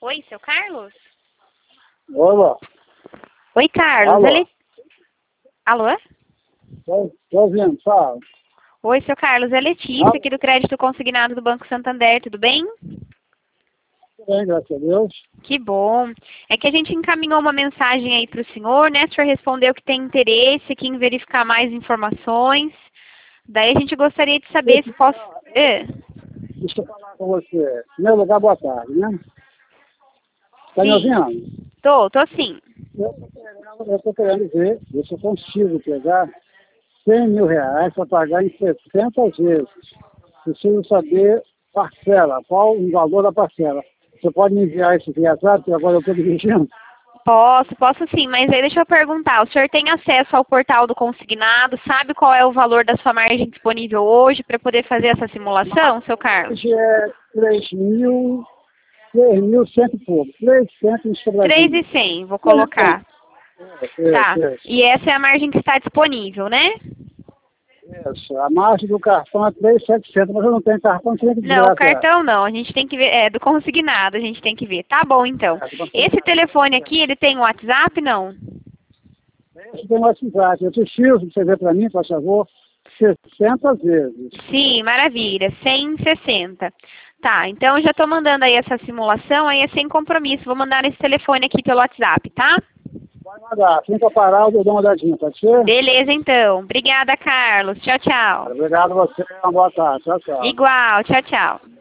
Oi, seu Carlos? Olá. Oi, Carlos. Alô? Alô? Tô ouvindo, fala. Oi, seu Carlos. É Letícia, aqui do Crédito Consignado do Banco Santander. Tudo bem? Tudo bem, graças a Deus. Que bom. É que a gente encaminhou uma mensagem aí para o senhor, né? O senhor respondeu que tem interesse aqui em verificar mais informações. Daí a gente gostaria de saber se posso... Deixa eu falar com você. Em primeiro lugar, boa tarde, né? Tá me Sim. ouvindo? Tô sim. Eu tô querendo ver se eu consigo pegar 100 mil reais para pagar em 60 vezes. Preciso saber parcela, qual o valor da parcela. Você pode me enviar isso via WhatsApp, que agora eu estou dirigindo? Posso sim, mas aí deixa eu perguntar, o senhor tem acesso ao portal do consignado, sabe qual é o valor da sua margem disponível hoje para poder fazer essa simulação, seu Carlos? Hoje é 3.100 e pouco. 300 em Sobradinho. 3.100, vou colocar. Tá, Isso. e essa é a margem que está disponível, né? Isso. A margem do cartão é 3.700, mas eu não tenho cartão, tinha que Não, o desgraçar. cartão não, a gente tem que ver, é do consignado, a gente tem que ver. Tá bom, então. Esse telefone aqui, ele tem WhatsApp, não? Esse tem um WhatsApp. Eu preciso que você ver para mim, por favor, 60 vezes. Sim, maravilha, 160. Tá, então eu já estou mandando aí essa simulação, aí é sem compromisso. Vou mandar nesse telefone aqui pelo WhatsApp, tá? Vai mandar. Assim que eu parar, eu dou uma olhadinha, pode ser? Beleza, então. Obrigada, Carlos. Tchau, tchau. Obrigado a você. Uma boa tarde. Tchau, tchau. Igual. Tchau, tchau.